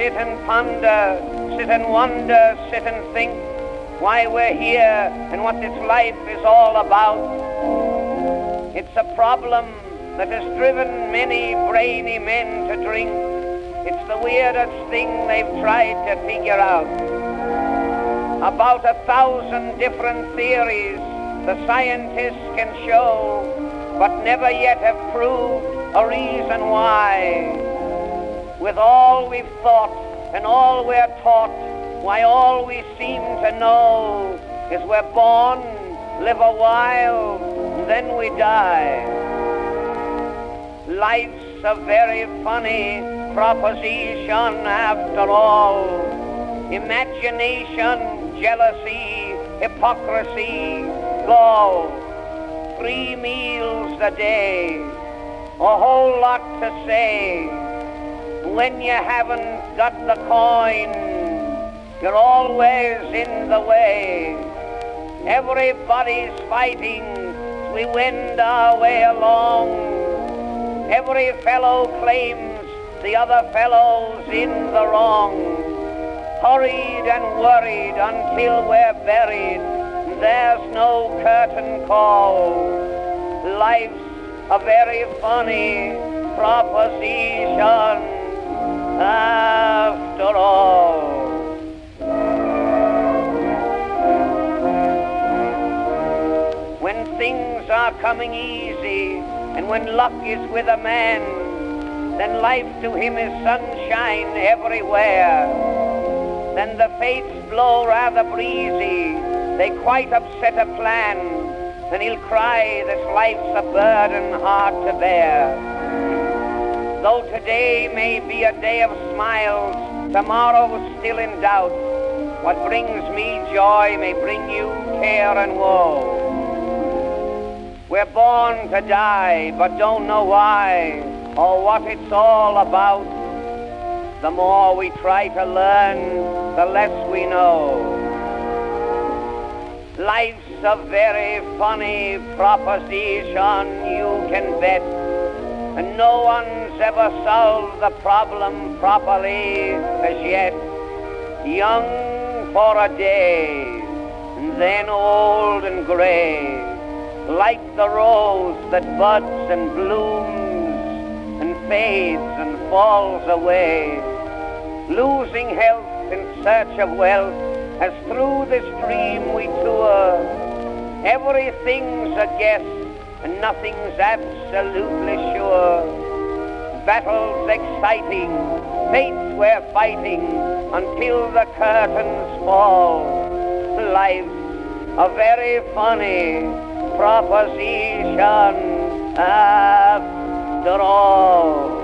sit and ponder, sit and wonder, sit and think why we're here and what this life is all about. It's a problem that has driven many brainy men to drink. It's the weirdest thing they've tried to figure out. About 1,000 different theories the scientists can show, but never yet have proved a reason why. With all we've thought and all we're taught, why all we seem to know is we're born, live a while, and then we die. Life's a very funny proposition after all. Imagination, jealousy, hypocrisy, gall. 3 meals a day, a whole lot to say. When you haven't got the coin, you're always in the way. Everybody's fighting, we wend our way along. Every fellow claims the other fellow's in the wrong. Hurried and worried until we're buried, there's no curtain call. Life's a very funny proposition after all. When things are coming easy and when luck is with a man, then life to him is sunshine everywhere. Then the fates blow rather breezy, they quite upset a plan, then he'll cry this life's a burden hard to bear. Though today may be a day of smiles, tomorrow's still in doubt. What brings me joy may bring you care and woe. We're born to die, but don't know why or what it's all about. The more we try to learn, the less we know. Life's a very funny proposition, you can bet. And no one's ever solved the problem properly as yet. Young for a day, and then old and gray, like the rose that buds and blooms and fades and falls away, losing health in search of wealth, as through this dream we tour. Everything's a guess and nothing's absolutely sure. Battles exciting, fates we're fighting until the curtains fall. Life's a very funny proposition after all.